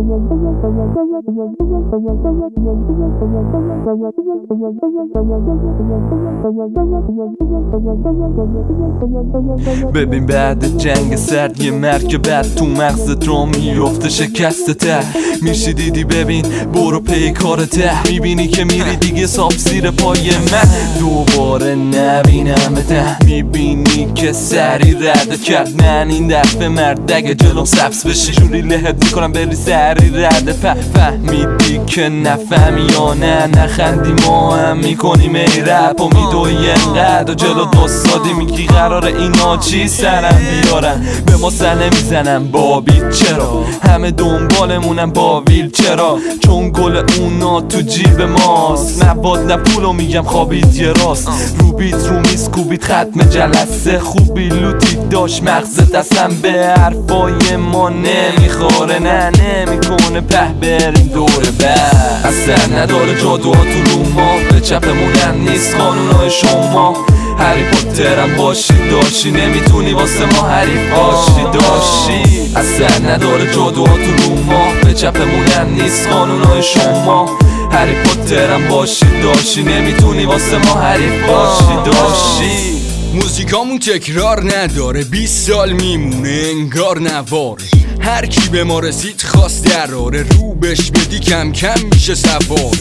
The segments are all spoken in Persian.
ببین بعد جنگ سرد یه مرگ بعد تو مغزت رو میفته شکست ته میشی دیدی ببین برو پی کارته میبینی که میری دیگه صاف زیر پای من دوباره نبینمت میبینی که سری رد کرد من این دفعه مرد اگه جلوم سبز بشی جوری لهت میکنم بری سری رد فهمیدی که نفهمی یا نه نخندی ما هم میکنیم ای رپ و میدوی انقدر و جلو دوستادی میگی قرار اینا چی سرم بیارن به ما سر نمیزنم بابیل چرا همه دنبالمونم با ویل چرا چون گل اونا تو جیب ماست نباد نه پولو میگم خوابید یه راست رو بیت رو میز کوبید ختم جلسه خوبی لوتی داشت مغزت اصلا به حرفای ما نمیخوره نه نمیکنه په بریم دوره بعد اصلا نداره جادوها تو رو ما به چپمونم نیست قانونای شما هری پوترم باشی داشتی نمیتونی واسه ما حریف باشی داشتی اصلا نداره جادوها تو رو ما به چپمونم نیست قانونای شما هری پوترم باشی داشتی نمیتونی واسه ما حریف باشی داشتی موزیکامون تکرار نداره 20 سال میمونه انگار نواره هر کی به ما رسید خواست دراره رو بش بدی کم کم میشه سواره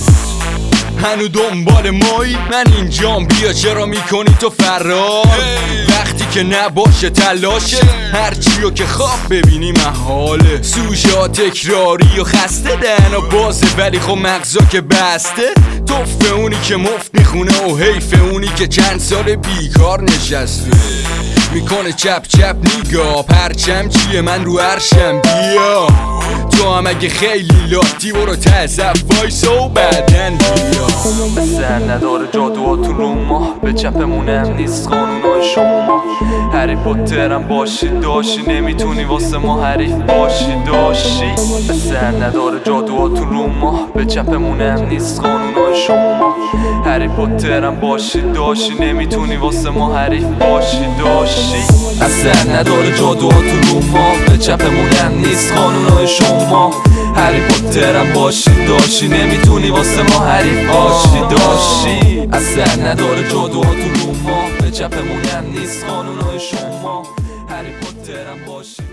هنو دنبال مایی من اینجام بیا چرا میکنی تو فرار وقتی که نباشه تلاشه هرچیو که خواب ببینی محاله سوژا تکراری و خسته دهنا بازه ولی خب مغزا که بسته توفه اونی که مفت میخونه و حیف اونی که چند سال بیکار نشسته میکنه چپ چپ نگاه پرچم چیه من رو عرشم بیا تو هم اگه خیلی لاتی برو تزف وایسا و بعدن بیا سر نداره جادوهاتون رو ما به چپمونم نیست قانونای شما هری پوترم باشی داشتی نمیتونی واسه ما حریف باشی داشتی سر نداره جادوهاتون رو ما به چپمونم نیست قانونای شما هری پوترم باشی داشتی نمیتونی واسه ما حریف باشی داشتی اصلا نداره جادوهاتون رو ما به چپمونم نیست قانونای شما هری پوترم باشی داشتی نمیتونی واسه ما حریف باشی داشتی اصلا نداره جادوهاتون رو ما به چپمونم نیست قانونای شما هری پوترم باشی